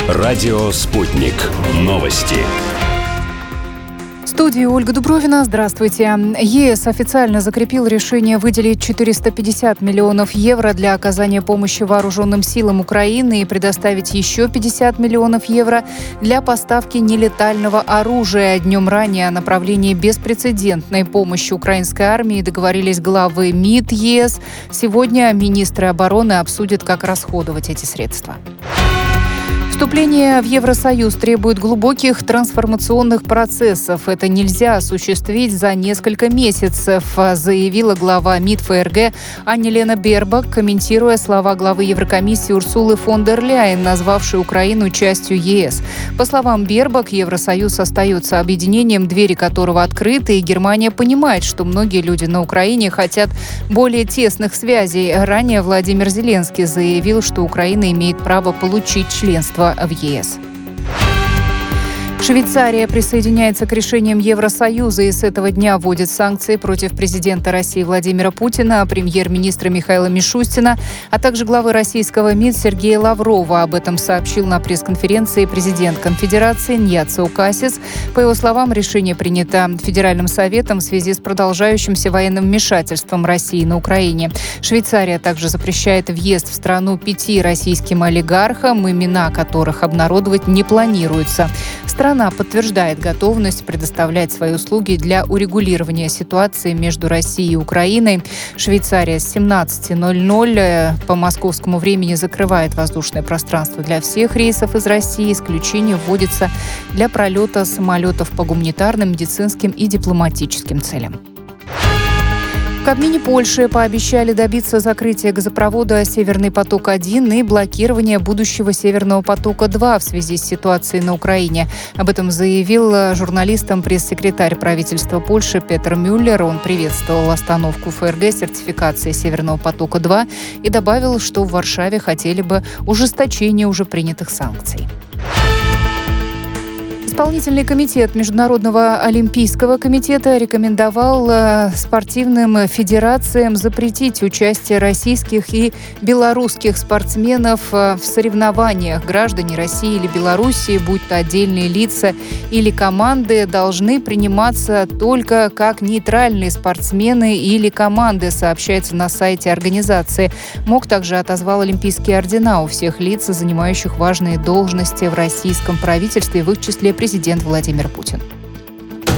Радио «Спутник». Новости. В студии Ольга Дубровина. Здравствуйте. ЕС официально закрепил решение выделить 450 миллионов евро для оказания помощи вооруженным силам Украины и предоставить еще 50 миллионов евро для поставки нелетального оружия. Днем ранее о направлении беспрецедентной помощи украинской армии договорились главы МИД ЕС. Сегодня министры обороны обсудят, как расходовать эти средства. Вступление в Евросоюз требует глубоких трансформационных процессов. Это нельзя осуществить за несколько месяцев, заявила глава МИД ФРГ Анна-Лена Бербок, комментируя слова главы Еврокомиссии Урсулы фон дер Ляйен, назвавшей Украину частью ЕС. По словам Бербок, Евросоюз остается объединением, двери которого открыты, и Германия понимает, что многие люди на Украине хотят более тесных связей. Ранее Владимир Зеленский заявил, что Украина имеет право получить членство в ЕС. Швейцария присоединяется к решениям Евросоюза и с этого дня вводит санкции против президента России Владимира Путина, премьер-министра Михаила Мишустина, а также главы российского МИД Сергея Лаврова. Об этом сообщил на пресс-конференции президент Конфедерации Ньяцо Касис. По его словам, решение принято Федеральным советом в связи с продолжающимся военным вмешательством России на Украине. Швейцария также запрещает въезд в страну 5 российским олигархам, имена которых обнародовать не планируется. Страна подтверждает готовность предоставлять свои услуги для урегулирования ситуации между Россией и Украиной. Швейцария с 17:00 по московскому времени закрывает воздушное пространство для всех рейсов из России. Исключение вводится для пролета самолетов по гуманитарным, медицинским и дипломатическим целям. В Кабмине Польши пообещали добиться закрытия газопровода «Северный поток-1» и блокирования будущего «Северного потока-2» в связи с ситуацией на Украине. Об этом заявил журналистам пресс-секретарь правительства Польши Петр Мюллер. Он приветствовал остановку ФРГ сертификации «Северного потока-2» и добавил, что в Варшаве хотели бы ужесточения уже принятых санкций. Исполнительный комитет Международного олимпийского комитета рекомендовал спортивным федерациям запретить участие российских и белорусских спортсменов в соревнованиях. Граждане России или Белоруссии, будь то отдельные лица или команды, должны приниматься только как нейтральные спортсмены или команды, сообщается на сайте организации. МОК также отозвал олимпийские ордена у всех лиц, занимающих важные должности в российском правительстве, в их числе президент Владимир Путин.